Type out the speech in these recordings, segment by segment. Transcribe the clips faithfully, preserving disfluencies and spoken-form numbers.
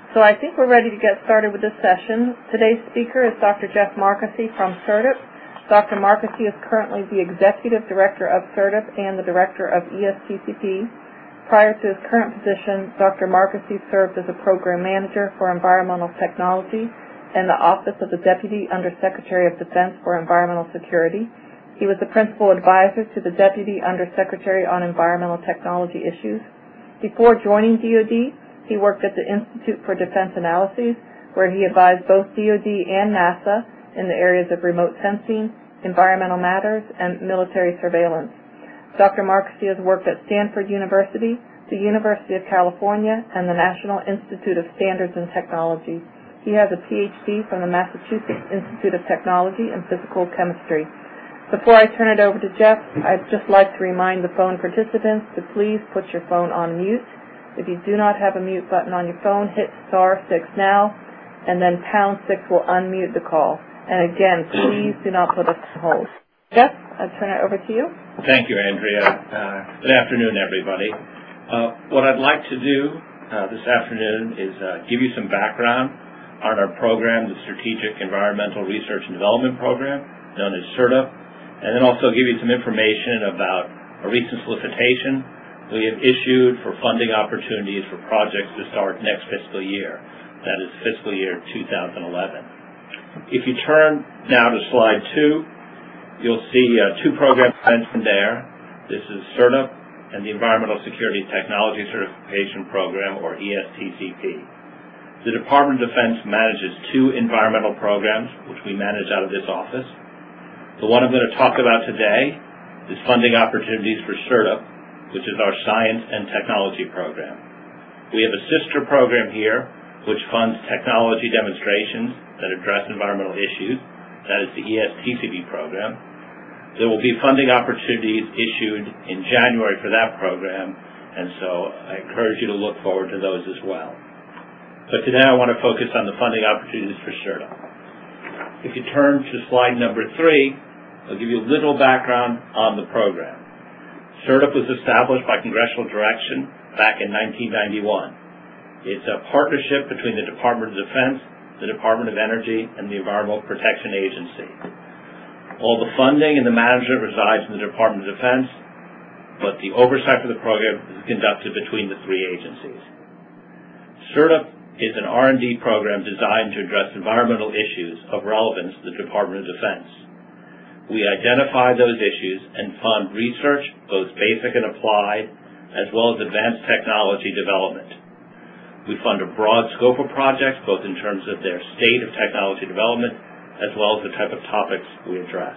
So I think we're ready to get started with this session. Today's speaker is Doctor Jeff Markesy from CERDIP. Doctor Markesy is currently the Executive Director of CERDIP and the Director of E S T C P. Prior to his current position, Doctor Markesy served as a Program Manager for Environmental Technology in the Office of the Deputy Undersecretary of Defense for Environmental Security. He was the Principal Advisor to the Deputy Undersecretary on Environmental Technology Issues. Before joining D O D, he worked at the Institute for Defense Analyses, where he advised both D O D and NASA in the areas of remote sensing, environmental matters, and military surveillance. Doctor Markesy has worked at Stanford University, the University of California, and the National Institute of Standards and Technology. He has a P H D from the Massachusetts Institute of Technology in Physical Chemistry. Before I turn it over to Jeff, I'd just like to remind the phone participants to please put your phone on mute. If you do not have a mute button on your phone, hit star six now, and then pound six will unmute the call. And again, please do not put us on hold. Jeff, I'll turn it over to you. Thank you, Andrea. Uh, good afternoon, everybody. Uh, what I'd like to do uh, this afternoon is uh, give you some background on our program, the Strategic Environmental Research and Development Program, known as CERDIP, and then also give you some information about a recent solicitation we have issued for funding opportunities for projects to start next fiscal year. That is fiscal year two thousand eleven. If you turn now to slide two, you'll see uh, two programs mentioned there. This is CERDIP and the Environmental Security Technology Certification Program, or E S T C P. The Department of Defense manages two environmental programs, which we manage out of this office. The one I'm going to talk about today is funding opportunities for CERDIP, which is our Science and Technology program. We have a sister program here, which funds technology demonstrations that address environmental issues. That is the E S T C P program. There will be funding opportunities issued in January for that program, and so I encourage you to look forward to those as well. But today I want to focus on the funding opportunities for CERDIP. If you turn to slide number three, I'll give you a little background on the program. CERDIP was established by congressional direction back in nineteen ninety-one. It's a partnership between the Department of Defense, the Department of Energy, and the Environmental Protection Agency. All the funding and the management resides in the Department of Defense, but the oversight for the program is conducted between the three agencies. CERDIP is an R and D program designed to address environmental issues of relevance to the Department of Defense. We identify those issues and fund research, both basic and applied, as well as advanced technology development. We fund a broad scope of projects, both in terms of their state of technology development, as well as the type of topics we address.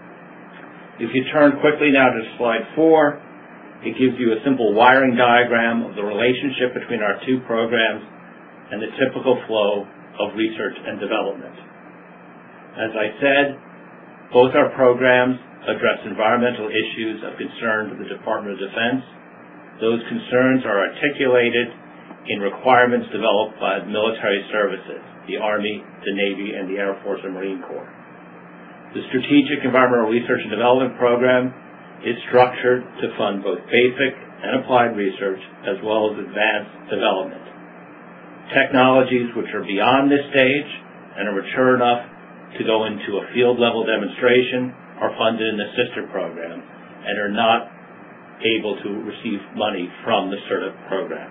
If you turn quickly now to slide four, it gives you a simple wiring diagram of the relationship between our two programs and the typical flow of research and development. As I said, both our programs address environmental issues of concern to the Department of Defense. Those concerns are articulated in requirements developed by military services, the Army, the Navy, and the Air Force and Marine Corps. The Strategic Environmental Research and Development Program is structured to fund both basic and applied research, as well as advanced development. Technologies which are beyond this stage and are mature enough to go into a field-level demonstration are funded in the sister program and are not able to receive money from the CERDIP program.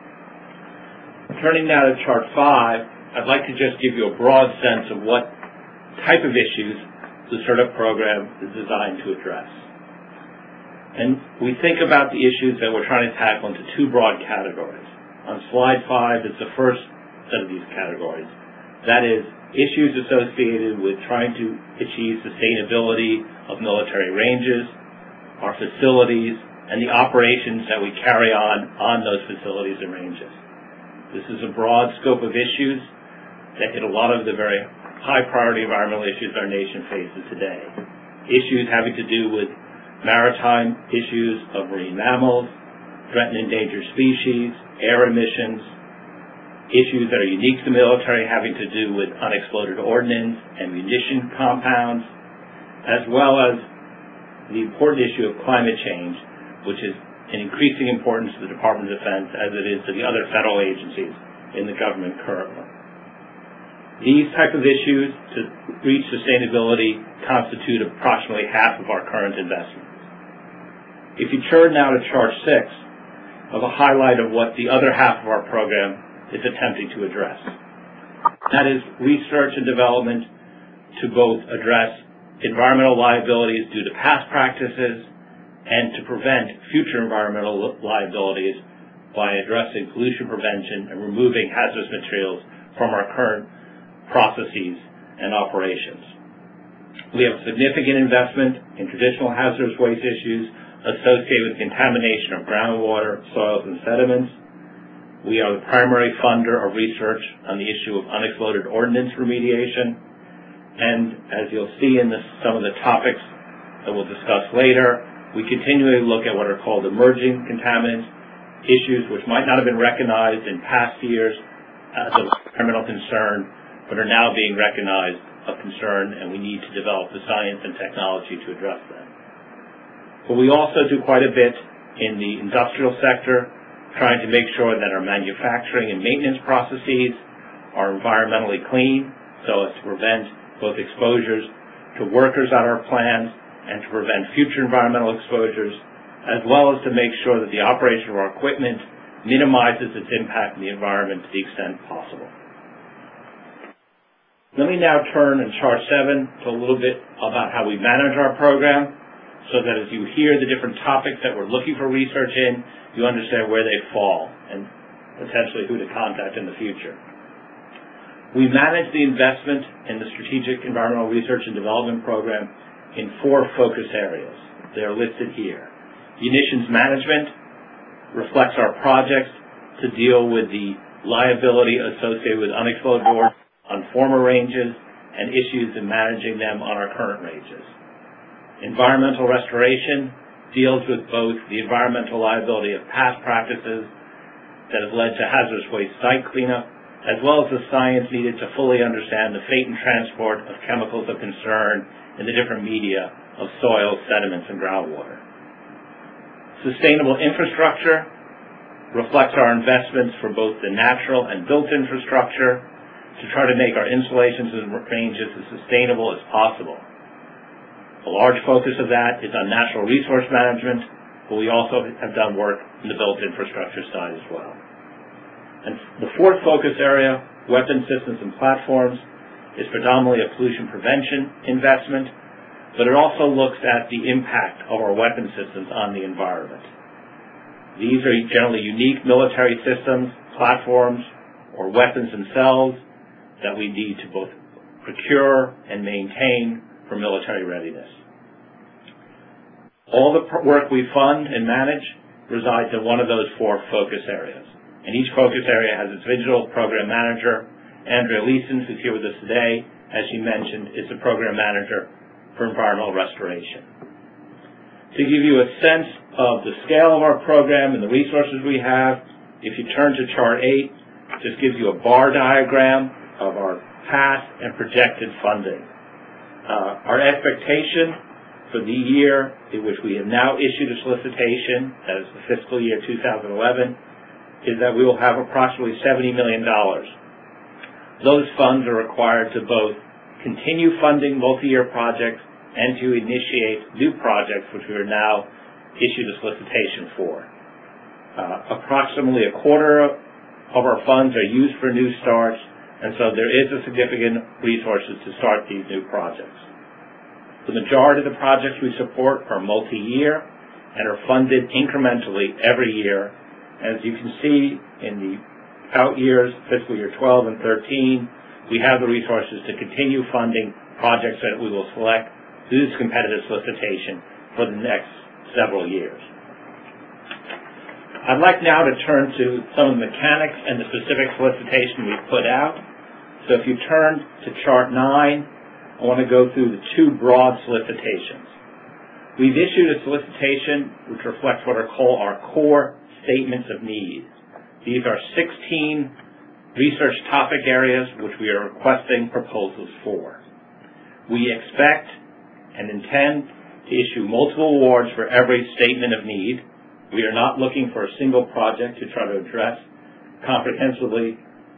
Turning now to chart five, I'd like to just give you a broad sense of what type of issues the CERDIP program is designed to address. And we think about the issues that we're trying to tackle into two broad categories. On slide five is the first set of these categories. That is, issues associated with trying to achieve sustainability of military ranges, our facilities, and the operations that we carry on on those facilities and ranges. This is a broad scope of issues that hit a lot of the very high priority environmental issues our nation faces today. Issues having to do with maritime issues of marine mammals, threatened and endangered species, air emissions, issues that are unique to the military having to do with unexploded ordnance and munition compounds, as well as the important issue of climate change, which is an increasing importance to the Department of Defense as it is to the other federal agencies in the government currently. These type of issues to reach sustainability constitute approximately half of our current investments. If you turn now to chart six, of a highlight of what the other half of our program is attempting to address. That is research and development to both address environmental liabilities due to past practices and to prevent future environmental liabilities by addressing pollution prevention and removing hazardous materials from our current processes and operations. We have significant investment in traditional hazardous waste issues associated with contamination of groundwater, soils, and sediments. We are the primary funder of research on the issue of unexploded ordnance remediation. And as you'll see in this, some of the topics that we'll discuss later, we continually look at what are called emerging contaminants, issues which might not have been recognized in past years as an environmental concern, but are now being recognized of concern, and we need to develop the science and technology to address them. But we also do quite a bit in the industrial sector, trying to make sure that our manufacturing and maintenance processes are environmentally clean so as to prevent both exposures to workers at our plants and to prevent future environmental exposures, as well as to make sure that the operation of our equipment minimizes its impact on the environment to the extent possible. Let me now turn in chart seven to a little bit about how we manage our program, so that as you hear the different topics that we're looking for research in, you understand where they fall and potentially who to contact in the future. We manage the investment in the Strategic Environmental Research and Development Program in four focus areas. They are listed here. Emissions management reflects our projects to deal with the liability associated with unexploded ordnance on former ranges and issues in managing them on our current ranges. Environmental restoration deals with both the environmental liability of past practices that have led to hazardous waste site cleanup, as well as the science needed to fully understand the fate and transport of chemicals of concern in the different media of soil, sediments, and groundwater. Sustainable infrastructure reflects our investments for both the natural and built infrastructure to try to make our installations and ranges as sustainable as possible. A large focus of that is on natural resource management, but we also have done work in the built infrastructure side as well. And the fourth focus area, weapon systems and platforms, is predominantly a pollution prevention investment, but it also looks at the impact of our weapon systems on the environment. These are generally unique military systems, platforms, or weapons themselves that we need to both procure and maintain for military readiness. All the work we fund and manage resides in one of those four focus areas. And each focus area has its individual program manager. Andrea Leeson, who's here with us today, as she mentioned, is the program manager for environmental restoration. To give you a sense of the scale of our program and the resources we have, if you turn to chart eight, it just gives you a bar diagram of our past and projected funding. Uh, our expectation for the year in which we have now issued a solicitation, that is the fiscal year two thousand eleven, is that we will have approximately seventy million dollars. Those funds are required to both continue funding multi-year projects and to initiate new projects, which we are now issued a solicitation for. Uh, approximately a quarter of our funds are used for new starts, and so there is a significant resources to start these new projects. The majority of the projects we support are multi-year and are funded incrementally every year. As you can see in the out years, fiscal year twelve and thirteen, we have the resources to continue funding projects that we will select through this competitive solicitation for the next several years. I'd like now to turn to some of the mechanics and the specific solicitation we've put out. So if you turn to chart nine, I want to go through the two broad solicitations. We've issued a solicitation which reflects what are called our core statements of need. These are sixteen research topic areas which we are requesting proposals for. We expect and intend to issue multiple awards for every statement of need. We are not looking for a single project to try to address comprehensively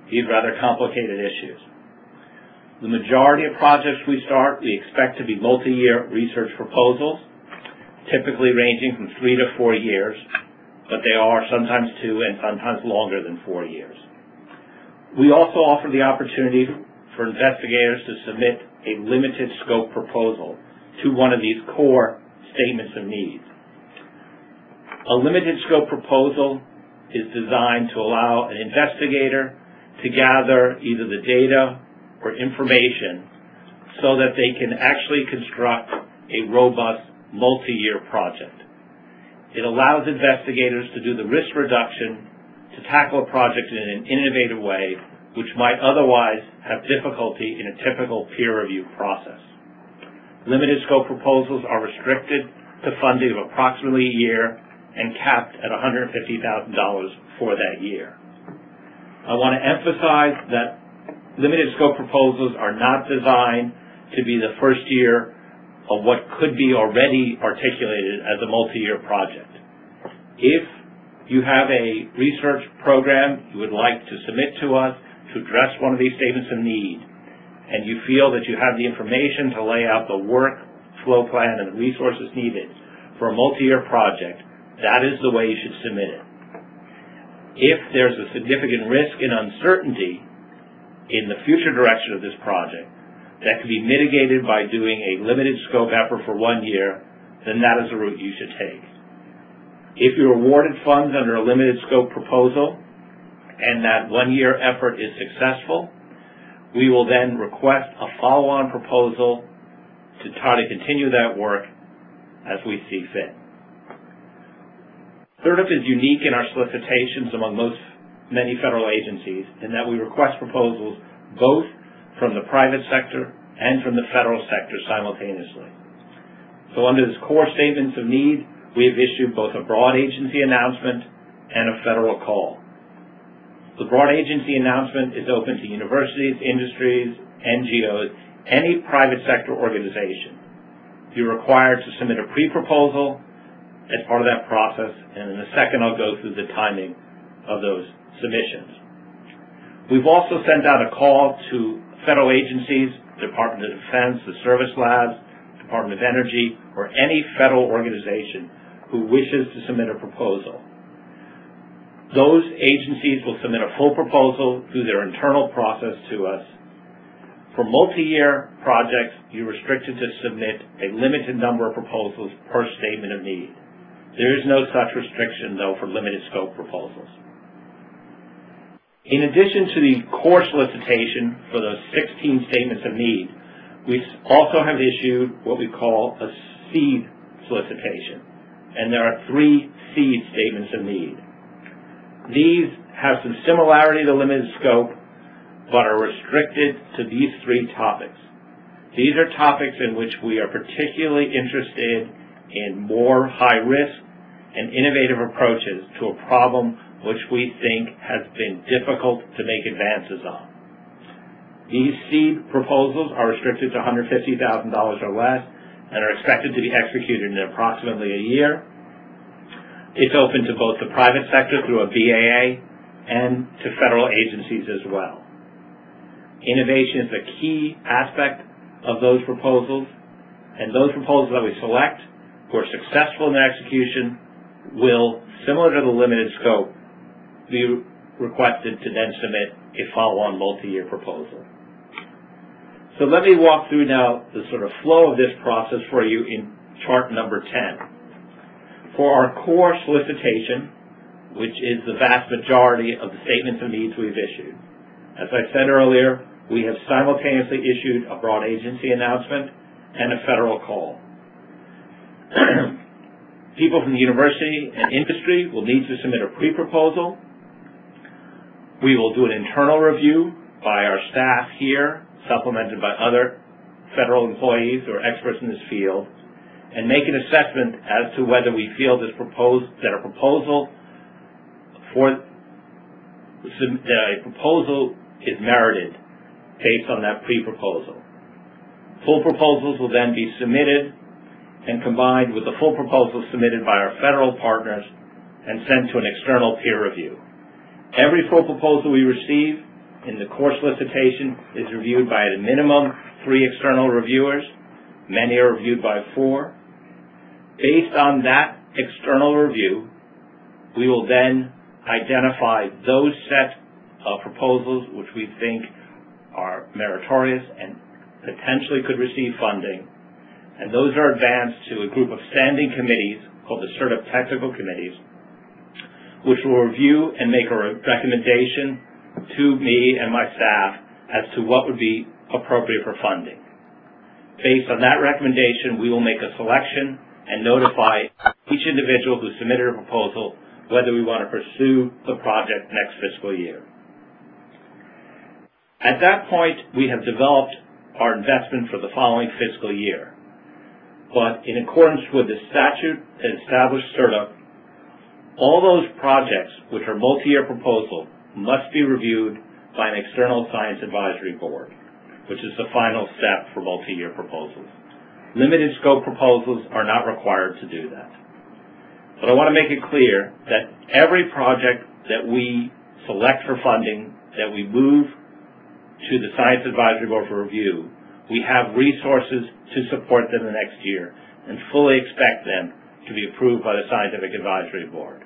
these rather complicated issues. The majority of projects we start, we expect to be multi-year research proposals, typically ranging from three to four years, but they are sometimes two and sometimes longer than four years. We also offer the opportunity for investigators to submit a limited scope proposal to one of these core statements of needs. A limited scope proposal is designed to allow an investigator to gather either the data or information so that they can actually construct a robust multi-year project. It allows investigators to do the risk reduction to tackle a project in an innovative way which might otherwise have difficulty in a typical peer review process. Limited scope proposals are restricted to funding of approximately a year and capped at one hundred fifty thousand dollars for that year. I want to emphasize that limited scope proposals are not designed to be the first year of what could be already articulated as a multi-year project. If you have a research program you would like to submit to us to address one of these statements of need, and you feel that you have the information to lay out the work, flow plan, and the resources needed for a multi-year project, that is the way you should submit it. If there's a significant risk and uncertainty in the future direction of this project that can be mitigated by doing a limited scope effort for one year, then that is the route you should take. If you're awarded funds under a limited scope proposal and that one-year effort is successful, we will then request a follow-on proposal to try to continue that work as we see fit. CERDP is unique in our solicitations among most many federal agencies in that we request proposals both from the private sector and from the federal sector simultaneously. So under this core statements of need, we have issued both a broad agency announcement and a federal call. The broad agency announcement is open to universities, industries, N G Os, any private sector organization. You're required to submit a pre-proposal as part of that process, and in a second I'll go through the timing of those submissions. We've also sent out a call to federal agencies, Department of Defense, the Service Labs, Department of Energy, or any federal organization who wishes to submit a proposal. Those agencies will submit a full proposal through their internal process to us. For multi-year projects, you're restricted to submit a limited number of proposals per statement of need. There is no such restriction, though, for limited scope proposals. In addition to the core solicitation for those sixteen statements of need, we also have issued what we call a seed solicitation, and there are three seed statements of need. These have some similarity to limited scope, but are restricted to these three topics. These are topics in which we are particularly interested in more high-risk and innovative approaches to a problem which we think has been difficult to make advances on. These seed proposals are restricted to one hundred fifty thousand dollars or less and are expected to be executed in approximately a year. It's open to both the private sector through a B A A and to federal agencies as well. Innovation is a key aspect of those proposals, and those proposals that we select who are successful in their execution will, similar to the limited scope, be requested to then submit a follow-on multi-year proposal. So let me walk through now the sort of flow of this process for you in chart number ten. For our core solicitation, which is the vast majority of the statements of needs we've issued, as I said earlier, we have simultaneously issued a broad agency announcement and a federal call. People from the university and industry will need to submit a pre-proposal. We will do an internal review by our staff here, supplemented by other federal employees who are experts in this field, and make an assessment as to whether we feel this proposed, that a proposal for that a proposal is merited based on that pre-proposal. Full proposals will then be submitted and combined with the full proposal submitted by our federal partners and sent to an external peer review. Every full proposal we receive in the core solicitation is reviewed by at a minimum three external reviewers. Many are reviewed by four. Based on that external review, we will then identify those set of proposals which we think are meritorious and potentially could receive funding, and those are advanced to a group of standing committees called the CERTIP Technical Committees, which will review and make a recommendation to me and my staff as to what would be appropriate for funding. Based on that recommendation, we will make a selection and notify each individual who submitted a proposal whether we want to pursue the project next fiscal year. At that point, we have developed our investment for the following fiscal year. But in accordance with the statute that established CERTIP, all those projects which are multi-year proposal must be reviewed by an external science advisory board, which is the final step for multi-year proposals. Limited scope proposals are not required to do that. But I want to make it clear that every project that we select for funding, that we move to the Science Advisory Board for review, we have resources to support them the next year and fully expect them to be approved by the Scientific Advisory Board.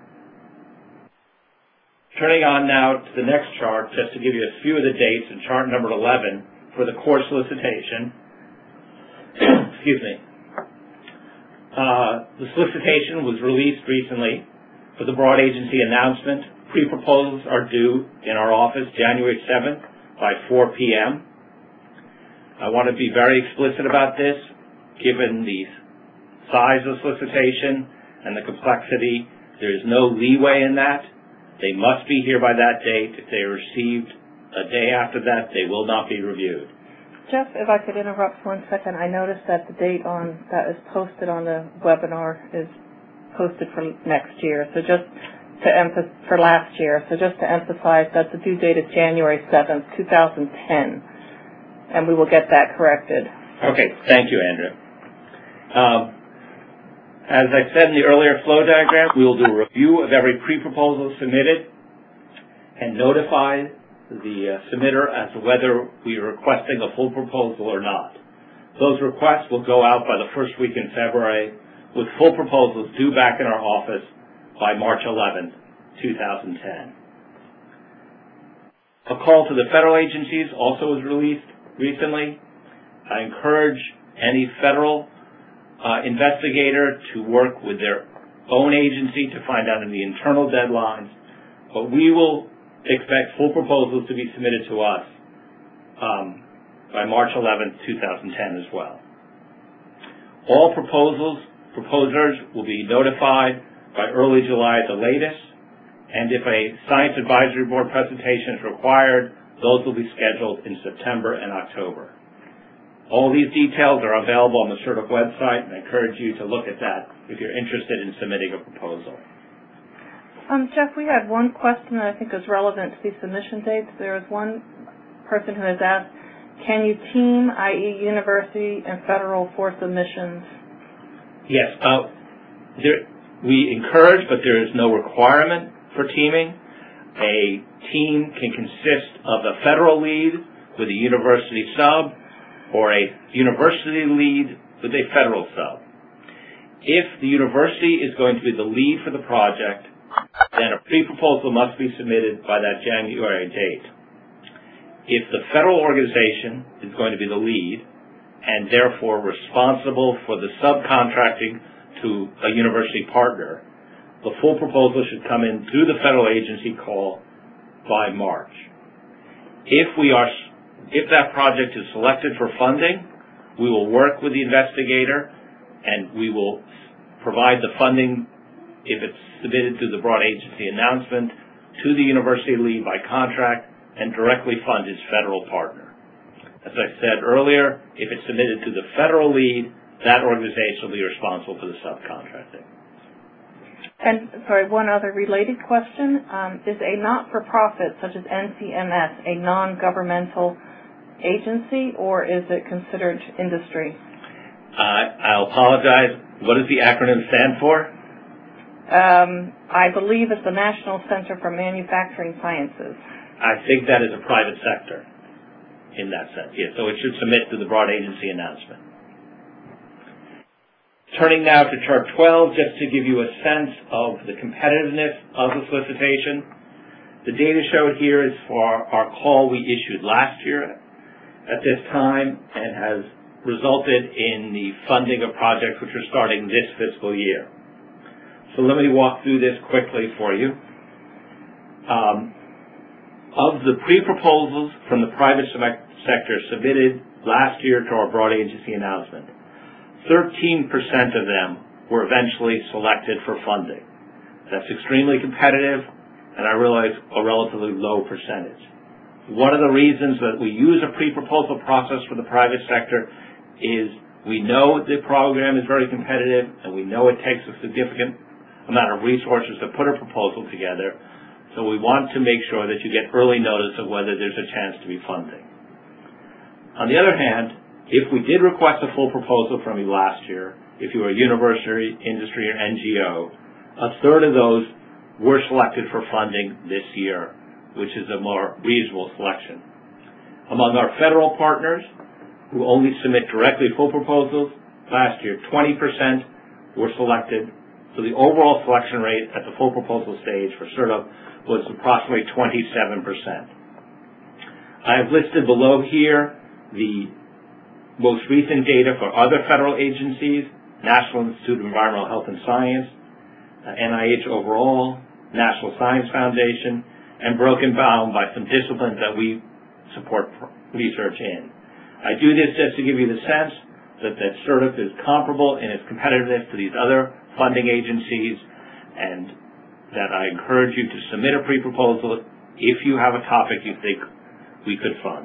Turning on now to the next chart, just to give you a few of the dates in chart number eleven for the core solicitation. Excuse me. Uh, the solicitation was released recently for the broad agency announcement. Pre-proposals are due in our office January seventh by four p m I want to be very explicit about this, given the size of the solicitation and the complexity. There is no leeway in that. They must be here by that date. If they are received a day after that, they will not be reviewed. Jeff, if I could interrupt for one second, I noticed that the date on that is posted on the webinar is posted for next year. So just to emphasize, for last year. So just to emphasize that the due date is January seventh, two thousand ten, and we will get that corrected. Okay, thank you, Andrea. Um, as I said in the earlier flow diagram, we will do a review of every pre-proposal submitted and notify the uh, submitter as to whether we are requesting a full proposal or not. Those requests will go out by the first week in February, with full proposals due back in our office by March eleventh, two thousand ten. A call to the federal agencies also was released recently. I encourage any federal uh, investigator to work with their own agency to find out in the internal deadlines, but we will expect full proposals to be submitted to us um, by March eleventh, two thousand ten as well. All proposals, proposers will be notified by early July at the latest, and if a Science Advisory Board presentation is required, those will be scheduled in September and October. All these details are available on the CERTIP website, and I encourage you to look at that if you're interested in submitting a proposal. Um, Jeff, we had one question that I think is relevant to these submission dates. There is one person who has asked, can you team, that is university and federal, for submissions? Yes, uh, there, we encourage, but there is no requirement for teaming. A team can consist of a federal lead with a university sub or a university lead with a federal sub. If the university is going to be the lead for the project, then a pre-proposal must be submitted by that January date. If the federal organization is going to be the lead and therefore responsible for the subcontracting to a university partner, the full proposal should come in through the federal agency call by March. If we are, if that project is selected for funding, we will work with the investigator and we will provide the funding, if it's submitted through the broad agency announcement, to the university lead by contract and directly fund his federal partner. As I said earlier, if it's submitted to the federal lead, that organization will be responsible for the subcontracting. And, sorry, one other related question. Um, is a not-for-profit, such as N C M S, a non-governmental agency, or is it considered industry? Uh, I'll apologize. What does the acronym stand for? Um, I believe it's the National Center for Manufacturing Sciences. I think that is a private sector in that sense. Yeah, so it should submit to the broad agency announcement. Turning now to chart twelve, just to give you a sense of the competitiveness of the solicitation. The data showed here is for our call we issued last year at this time and has resulted in the funding of projects which are starting this fiscal year. So let me walk through this quickly for you. Um, of the pre-proposals from the private sector submitted last year to our broad agency announcement, thirteen percent of them were eventually selected for funding. That's extremely competitive, and I realize a relatively low percentage. One of the reasons that we use a pre-proposal process for the private sector is we know the program is very competitive, and we know it takes a significant amount of resources to put a proposal together, so we want to make sure that you get early notice of whether there's a chance to be funding. On the other hand, if we did request a full proposal from you last year, if you were a university, industry, or N G O, a third of those were selected for funding this year, which is a more reasonable selection. Among our federal partners, who only submit directly full proposals, last year twenty percent were selected, so the overall selection rate at the full proposal stage for CERTUP was approximately twenty-seven percent. I have listed below here the most recent data for other federal agencies, National Institute of Environmental Health and Science, uh, N I H overall, National Science Foundation, and broken down by some disciplines that we support research in. I do this just to give you the sense that, that CERTUP is comparable in its competitiveness to these other funding agencies, and that I encourage you to submit a pre-proposal if you have a topic you think we could fund.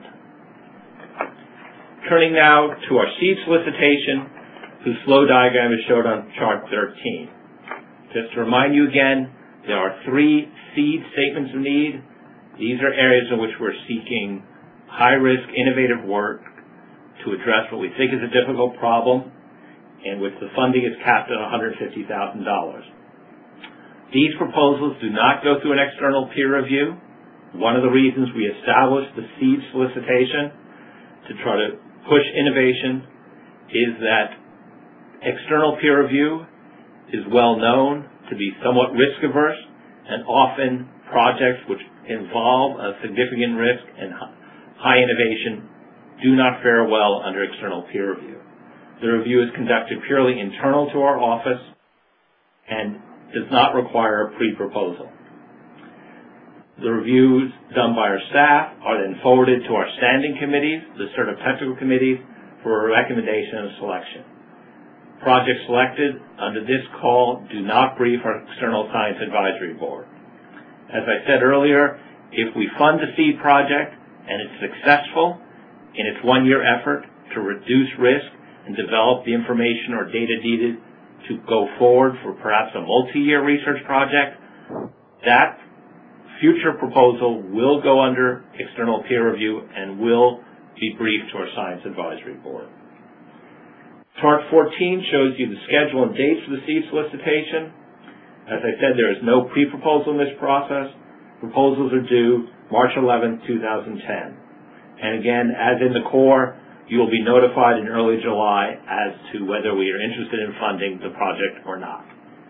Turning now to our seed solicitation, whose flow diagram is shown on chart thirteen. Just to remind you again, there are three seed statements of need. These are areas in which we're seeking high-risk, innovative work to address what we think is a difficult problem, in which the funding is capped at one hundred fifty thousand dollars. These proposals do not go through an external peer review. One of the reasons we established the seed solicitation to try to push innovation is that external peer review is well known to be somewhat risk averse, and often projects which involve a significant risk and high innovation do not fare well under external peer review. The review is conducted purely internal to our office and does not require a pre-proposal. The reviews done by our staff are then forwarded to our standing committees, the CERTUP technical committees, for a recommendation and selection. Projects selected under this call do not brief our external science advisory board. As I said earlier, if we fund a seed project and it's successful in its one-year effort to reduce risk and develop the information or data needed to go forward for perhaps a multi-year research project, that future proposal will go under external peer review and will be briefed to our science advisory board. Chart fourteen shows you the schedule and dates for the seed solicitation. As I said, there is no pre-proposal in this process. Proposals are due March eleventh, two thousand ten. And again, as in the core, you will be notified in early July as to whether we are interested in funding the project or not.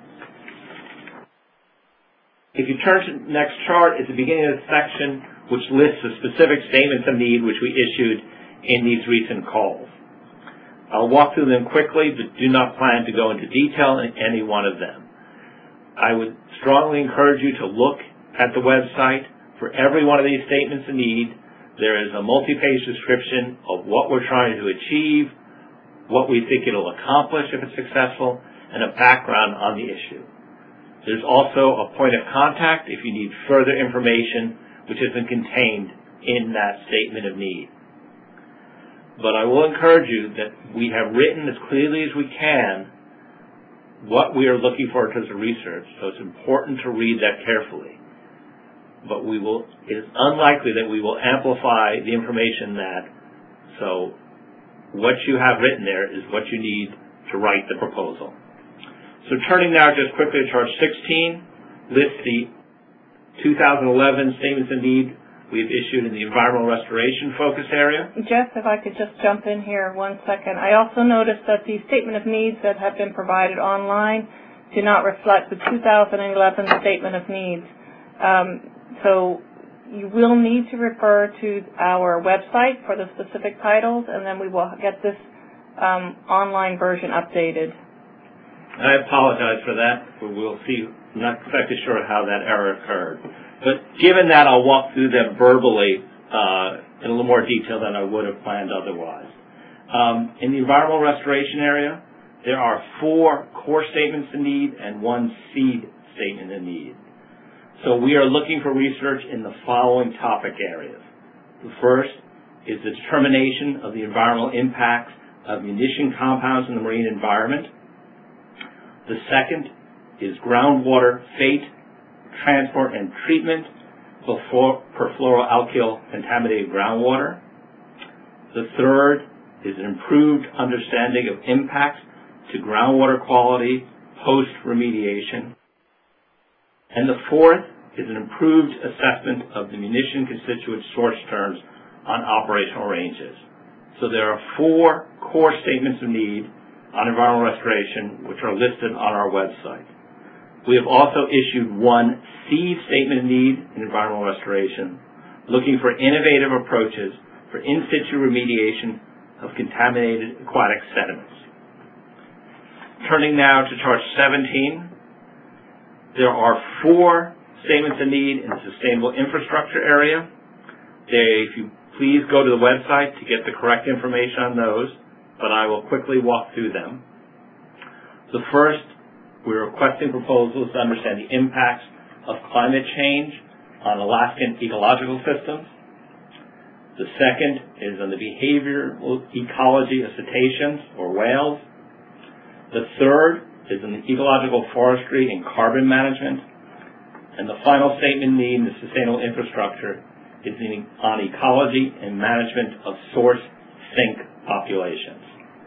If you turn to the next chart, it's the beginning of the section which lists the specific statements of need which we issued in these recent calls. I'll walk through them quickly, but do not plan to go into detail in any one of them. I would strongly encourage you to look at the website. For every one of these statements of need, there is a multi-page description of what we're trying to achieve, what we think it'll accomplish if it's successful, and a background on the issue. There's also a point of contact if you need further information, which has been contained in that statement of need. But I will encourage you that we have written as clearly as we can what we are looking for in terms of research, so it's important to read that carefully. But we will, it is unlikely that we will amplify the information that, so what you have written there is what you need to write the proposal. So turning now just quickly to chart sixteen, lists the two thousand eleven statements of need we've issued in the environmental restoration focus area. Jeff, if I could just jump in here one second. I also noticed that the statement of needs that have been provided online do not reflect the two thousand eleven statement of needs. Um, so you will need to refer to our website for the specific titles, and then we will get this um, online version updated. I apologize for that. We'll see. I'm not exactly sure how that error occurred. But given that, I'll walk through them verbally uh, in a little more detail than I would have planned otherwise. Um, in the environmental restoration area, there are four core statements of need and one seed statement of need. So we are looking for research in the following topic areas. The first is the determination of the environmental impacts of munition compounds in the marine environment. The second is groundwater fate, transport, and treatment of perfluoroalkyl contaminated groundwater. The third is an improved understanding of impacts to groundwater quality post-remediation. And the fourth is an improved assessment of the munition constituent source terms on operational ranges. So there are four core statements of need on environmental restoration which are listed on our website. We have also issued one seed statement of need in environmental restoration, looking for innovative approaches for in situ remediation of contaminated aquatic sediments. Turning now to chart seventeen, there are four statements of need in the sustainable infrastructure area. They, if you please go to the website to get the correct information on those, but I will quickly walk through them. The first, we're requesting proposals to understand the impacts of climate change on Alaskan ecological systems. The second is on the behavioral ecology of cetaceans or whales. The third is on the ecological forestry and carbon management. And the final statement need in the sustainable infrastructure is in, on ecology and management of source sink populations.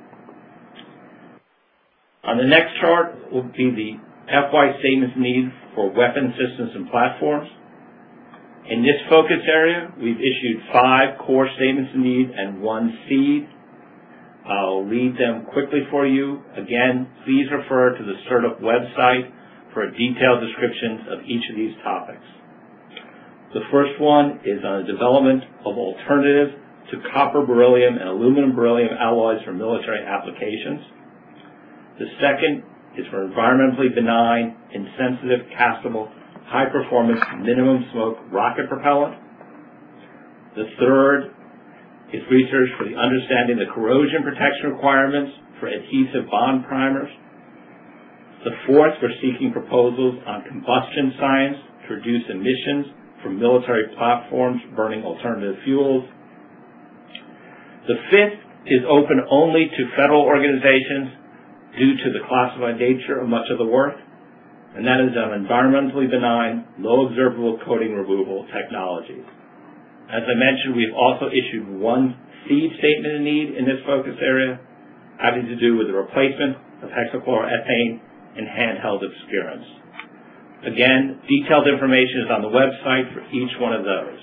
On the next chart will be the F Y statements need for weapon systems and platforms. In this focus area, we've issued five core statements of need and one seed. I'll read them quickly for you. Again, please refer to the CERTUP website for detailed descriptions of each of these topics. The first one is on the development of alternatives to copper beryllium and aluminum beryllium alloys for military applications. The second is for environmentally benign, insensitive, castable, high-performance, minimum smoke rocket propellant. The third is research for the understanding the corrosion protection requirements for adhesive bond primers. The fourth, we're seeking proposals on combustion science to reduce emissions from military platforms burning alternative fuels. The fifth is open only to federal organizations due to the classified nature of much of the work, and that is on environmentally benign, low observable coating removal technologies. As I mentioned, we've also issued one seed statement of need in this focus area, having to do with the replacement of hexachloroethane in handheld obscurants. Again, detailed information is on the website for each one of those.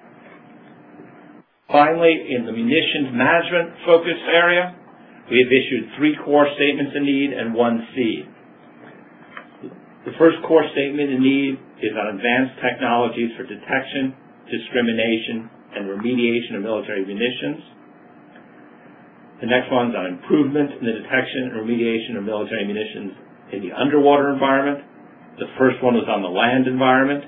Finally, in the munitions management focus area, we have issued three core statements of need and one seed. The first core statement of need is on advanced technologies for detection, discrimination, and remediation of military munitions. The next one's on improvement in the detection and remediation of military munitions in the underwater environment. The first one was on the land environment.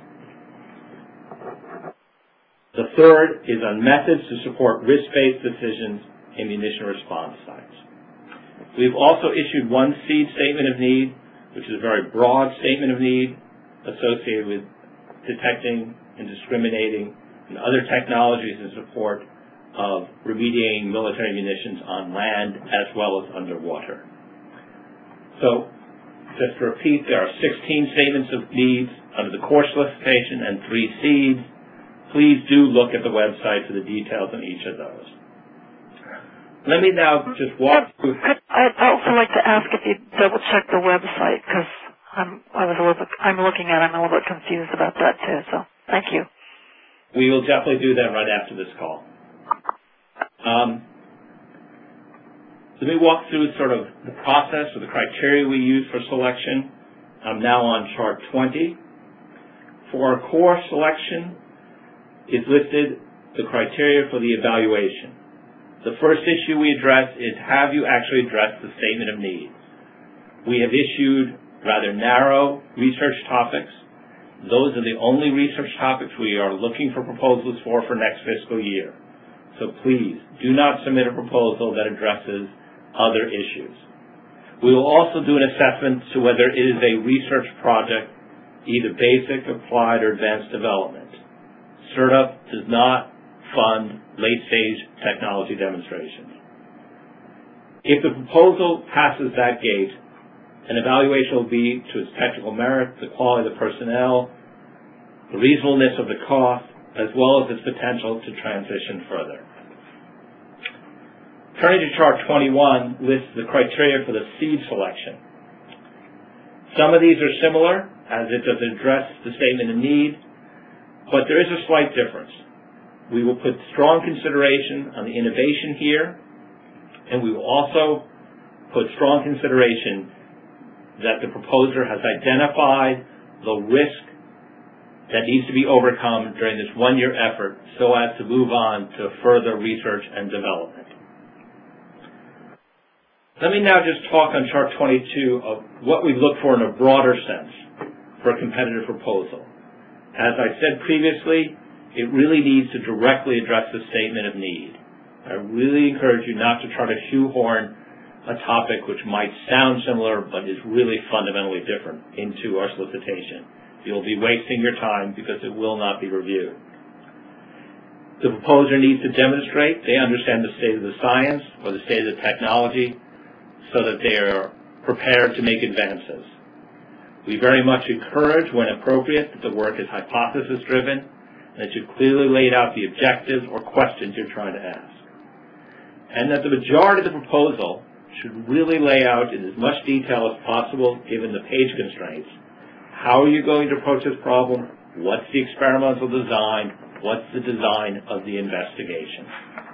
The third is on methods to support risk-based decisions in munition response sites. We've also issued one seed statement of need, which is a very broad statement of need associated with detecting and discriminating and other technologies in support of remediating military munitions on land as well as underwater. So, just to repeat, there are sixteen statements of needs under the core solicitation and three seeds. Please do look at the website for the details on each of those. Let me now just walk through. I'd also like to ask if you double check the website, because I'm I was a little bit I'm looking at it, I'm a little bit confused about that too. So thank you. We will definitely do that right after this call. Um, let me walk through sort of the process or the criteria we use for selection. I'm now on chart twenty. For our core selection is listed the criteria for the evaluation. The first issue we address is, have you actually addressed the statement of needs? We have issued rather narrow research topics. Those are the only research topics we are looking for proposals for for next fiscal year. So please, do not submit a proposal that addresses other issues. We will also do an assessment to whether it is a research project, either basic, applied, or advanced development. CERTA does not fund late-stage technology demonstrations. If the proposal passes that gate, an evaluation will be to its technical merit, the quality of the personnel, the reasonableness of the cost, as well as its potential to transition further. Turning to chart twenty-one lists the criteria for the seed selection. Some of these are similar, as it does address the statement of need, but there is a slight difference. We will put strong consideration on the innovation here, and we will also put strong consideration that the proposer has identified the risk that needs to be overcome during this one-year effort so as to move on to further research and development. Let me now just talk on chart twenty-two of what we look for in a broader sense for a competitive proposal. As I said previously, it really needs to directly address the statement of need. I really encourage you not to try to shoehorn a topic which might sound similar but is really fundamentally different into our solicitation. You'll be wasting your time because it will not be reviewed. The proposer needs to demonstrate they understand the state of the science or the state of the technology so that they are prepared to make advances. We very much encourage, when appropriate, that the work is hypothesis-driven and that you clearly laid out the objectives or questions you're trying to ask. And that the majority of the proposal should really lay out in as much detail as possible, given the page constraints. How are you going to approach this problem? What's the experimental design? What's the design of the investigation?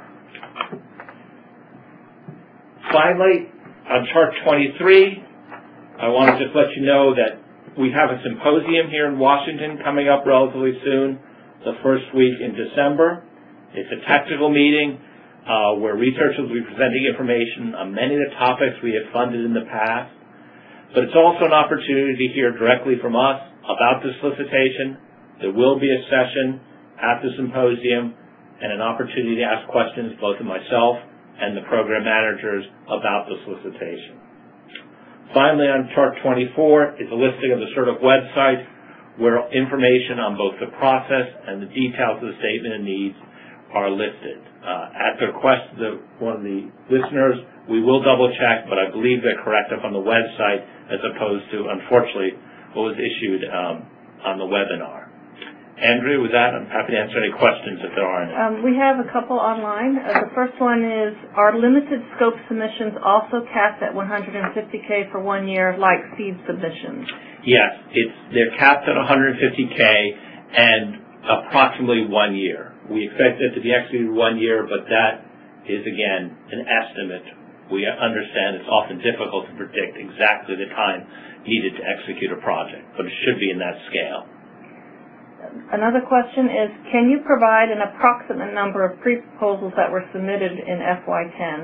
Finally, on chart twenty-three, I want to just let you know that we have a symposium here in Washington coming up relatively soon, the first week in December. It's a technical meeting uh, where researchers will be presenting information on many of the topics we have funded in the past. But it's also an opportunity to hear directly from us about the solicitation. There will be a session at the symposium and an opportunity to ask questions both of myself and the program managers about the solicitation. Finally, on chart twenty-four is a listing of the CERTA website where information on both the process and the details of the statement of needs are listed. Uh, at the request of the, one of the listeners, we will double check, but I believe they're correct up on the website as opposed to, unfortunately, what was issued um, on the webinar. Andrea, with that, I'm happy to answer any questions if there are any. Um, we have a couple online. Uh, the first one is, are limited scope submissions also capped at one hundred fifty K for one year like seed submissions? Yes, it's, they're capped at one hundred fifty K and approximately one year. We expect it to be executed one year, but that is, again, an estimate. We understand it's often difficult to predict exactly the time needed to execute a project, but it should be in that scale. Another question is, can you provide an approximate number of pre-proposals that were submitted in F Y ten?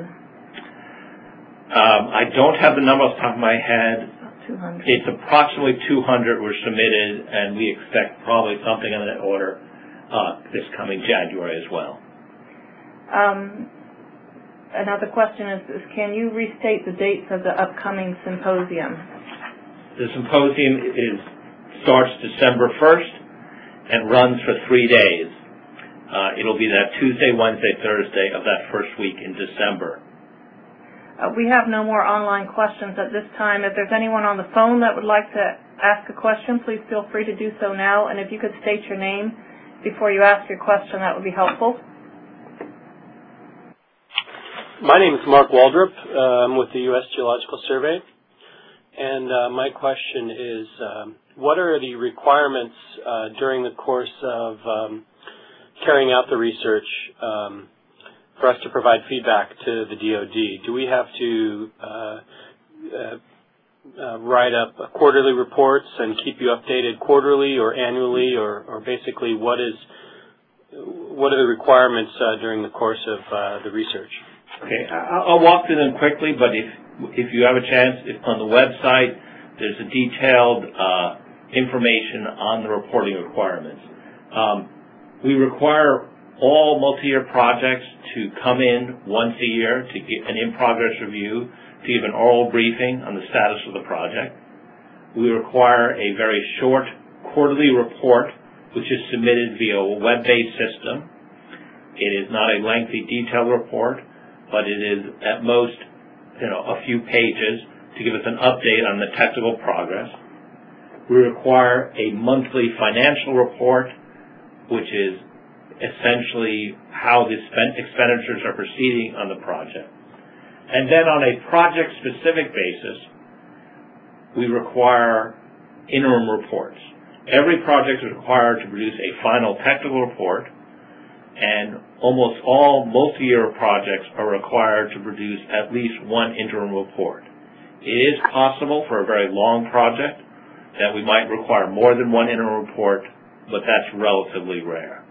Um, I don't have the number off the top of my head. two hundred. It's approximately two hundred were submitted, and we expect probably something in that order uh, this coming January as well. Um, another question is, is, can you restate the dates of the upcoming symposium? The symposium is starts December first. And runs for three days. Uh, it'll be that Tuesday, Wednesday, Thursday of that first week in December. Uh, we have no more online questions at this time. If there's anyone on the phone that would like to ask a question, please feel free to do so now. And if you could state your name before you ask your question, that would be helpful. My name is Mark Waldrop. Uh, I'm with the U S Geological Survey. And uh, my question is, um, what are the requirements uh, during the course of um, carrying out the research um, for us to provide feedback to the D O D? Do we have to uh, uh, uh, write up quarterly reports and keep you updated quarterly or annually, or, or basically what is what are the requirements uh, during the course of uh, the research? Okay, I'll walk through them quickly, but if if you have a chance, if on the website there's a detailed uh, information on the reporting requirements. Um, we require all multi-year projects to come in once a year to get an in-progress review, to give an oral briefing on the status of the project. We require a very short quarterly report, which is submitted via a web-based system. It is not a lengthy, detailed report, but it is at most, you know, a few pages to give us an update on the technical progress. We require a monthly financial report, which is essentially how the expenditures are proceeding on the project. And then on a project-specific basis, we require interim reports. Every project is required to produce a final technical report, and almost all multi-year projects are required to produce at least one interim report. It is possible for a very long project that we might require more than one interim report, but that's relatively rare.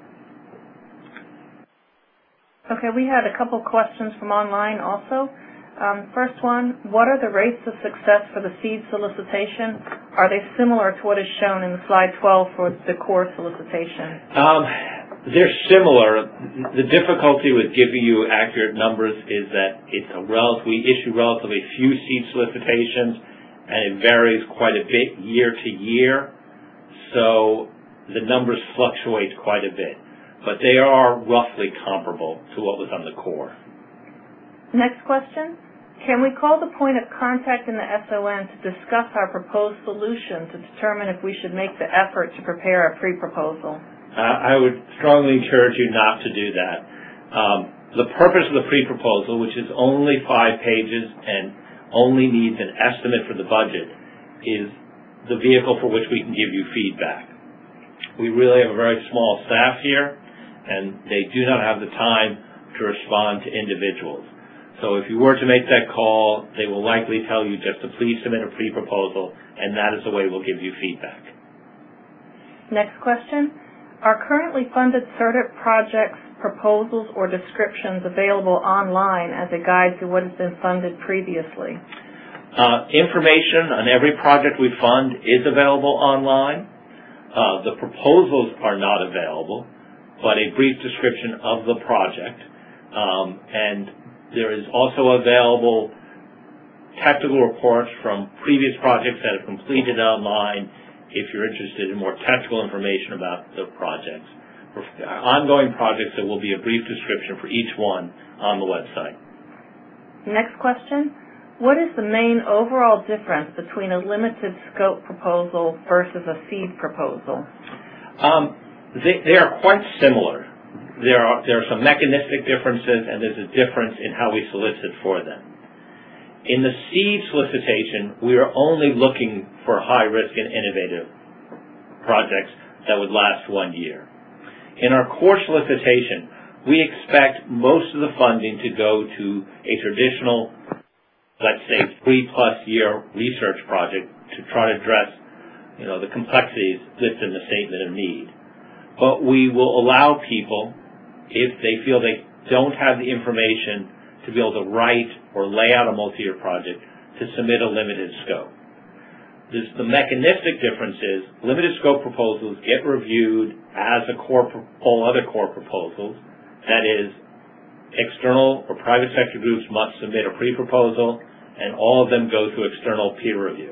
Okay, we had a couple questions from online also. Um, first one, what are the rates of success for the seed solicitation? Are they similar to what is shown in slide twelve for the core solicitation? Um, they're similar. The difficulty with giving you accurate numbers is that it's a rel- we issue relatively few seed solicitations, and it varies quite a bit year to year, so the numbers fluctuate quite a bit. But they are roughly comparable to what was on the core. Next question. Can we call the point of contact in the S O N to discuss our proposed solution to determine if we should make the effort to prepare a pre-proposal? Uh, I would strongly encourage you not to do that. Um, the purpose of the pre-proposal, which is only five pages and only needs an estimate for the budget, is the vehicle for which we can give you feedback. We really have a very small staff here, and they do not have the time to respond to individuals. So if you were to make that call, they will likely tell you just to please submit a pre-proposal, and that is the way we'll give you feedback. Next question. Are currently funded CERDIP projects, proposals, or descriptions available online as a guide to what has been funded previously? Uh, information on every project we fund is available online. Uh, the proposals are not available, but a brief description of the project. Um, and there is also available technical reports from previous projects that have completed online if you're interested in more technical information about the projects. For ongoing projects, there will be a brief description for each one on the website. Next question. What is the main overall difference between a limited scope proposal versus a seed proposal? Um, they, they are quite similar. There are, there are some mechanistic differences, and there's a difference in how we solicit for them. In the seed solicitation, we are only looking for high-risk and innovative projects that would last one year. In our core solicitation, we expect most of the funding to go to a traditional, let's say, three-plus year research project to try to address, you know, the complexities listed in the statement of need. But we will allow people, if they feel they don't have the information to be able to write or lay out a multi-year project, to submit a limited scope. This, the mechanistic difference is limited scope proposals get reviewed as a core, all other core proposals. That is, external or private sector groups must submit a pre-proposal, and all of them go through external peer review.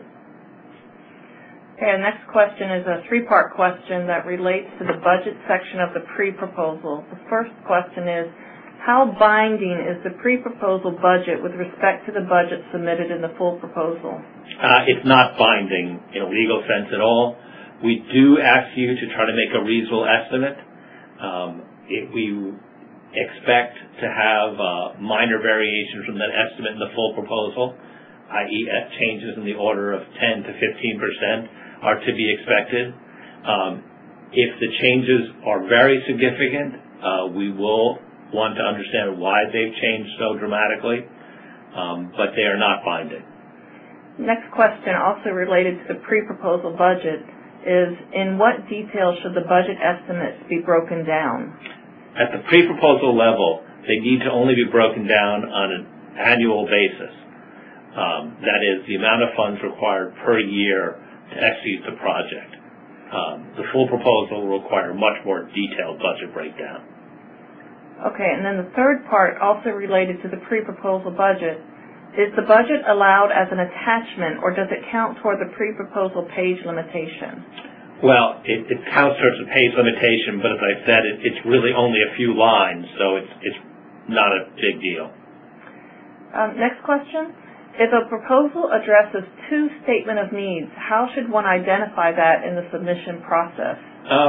Okay, the next question is a three-part question that relates to the budget section of the pre-proposal. The first question is, how binding is the pre-proposal budget with respect to the budget submitted in the full proposal? Uh, it's not binding in a legal sense at all. We do ask you to try to make a reasonable estimate. Um, it, we expect to have uh, minor variations from that estimate in the full proposal, that is changes in the order of ten to fifteen percent are to be expected. Um, if the changes are very significant, Uh, we will want to understand why they've changed so dramatically, um, but they are not binding. Next question, also related to the pre-proposal budget, is in what detail should the budget estimates be broken down? At the pre-proposal level, they need to only be broken down on an annual basis. Um, that is, the amount of funds required per year to execute the project. Um, the full proposal will require much more detailed budget breakdown. Okay, and then the third part, also related to the pre-proposal budget, is the budget allowed as an attachment, or does it count toward the pre-proposal page limitation? Well, it, it counts towards the page limitation, but as I said, it, it's really only a few lines, so it's, it's not a big deal. Um, next question. If a proposal addresses two statement of needs, how should one identify that in the submission process? Um,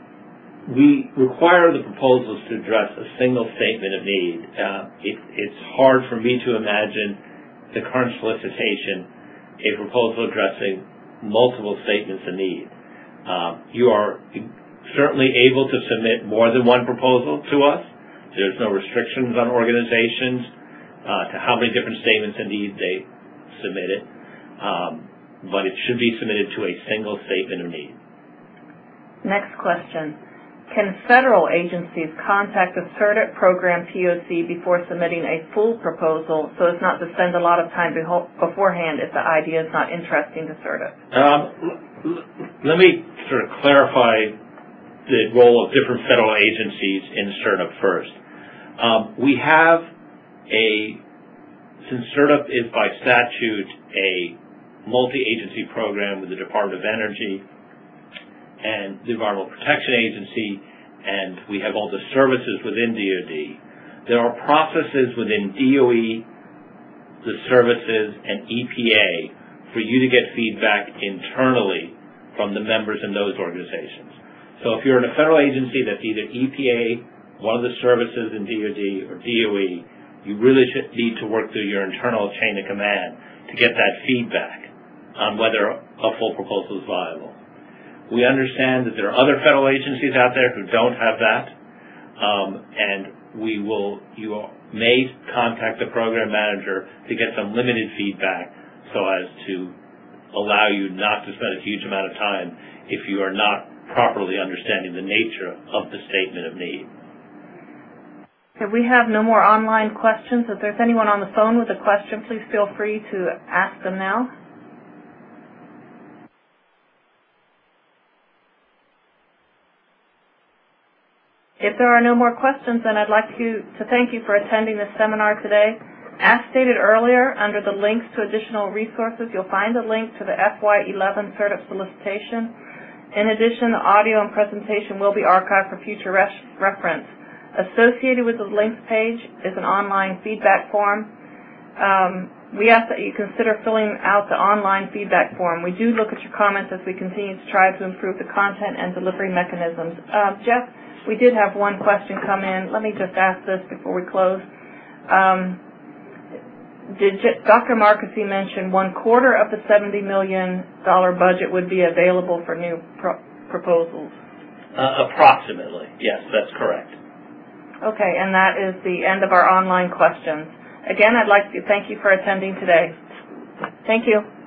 we require the proposals to address a single statement of need. Uh, it, it's hard for me to imagine the current solicitation a proposal addressing multiple statements of need. Uh, you are certainly able to submit more than one proposal to us. There's no restrictions on organizations uh, to how many different statements of need they submit it, um, but it should be submitted to a single statement of need. Next question. Can federal agencies contact the CERDIP program P O C before submitting a full proposal so as not to spend a lot of time beforehand if the idea is not interesting to CERDIP? Um, let me sort of clarify the role of different federal agencies in CERDIP first. Um, we have a, since CERDIP is by statute a multi-agency program with the Department of Energy and the Environmental Protection Agency, and we have all the services within D O D. There are processes within D O E, the services, and E P A for you to get feedback internally from the members in those organizations. So if you're in a federal agency that's either E P A, one of the services in D O D, or D O E, you really should need to work through your internal chain of command to get that feedback on whether a full proposal is viable. We understand that there are other federal agencies out there who don't have that, um, and we will, you may contact the program manager to get some limited feedback so as to allow you not to spend a huge amount of time if you are not properly understanding the nature of the statement of need. Okay, we have no more online questions. If there's anyone on the phone with a question, please feel free to ask them now. If there are no more questions, then I'd like to, to thank you for attending this seminar today. As stated earlier, under the links to additional resources, you'll find a link to the F Y eleven CERDIP solicitation. In addition, the audio and presentation will be archived for future res reference. Associated with the links page is an online feedback form. Um, we ask that you consider filling out the online feedback form. We do look at your comments as we continue to try to improve the content and delivery mechanisms. Uh, Jeff? We did have one question come in. Let me just ask this before we close. Um, did Doctor Marquesi mention one quarter of the seventy million dollar budget would be available for new pro proposals? Uh, approximately, yes, that's correct. Okay, and that is the end of our online questions. Again, I'd like to thank you for attending today. Thank you.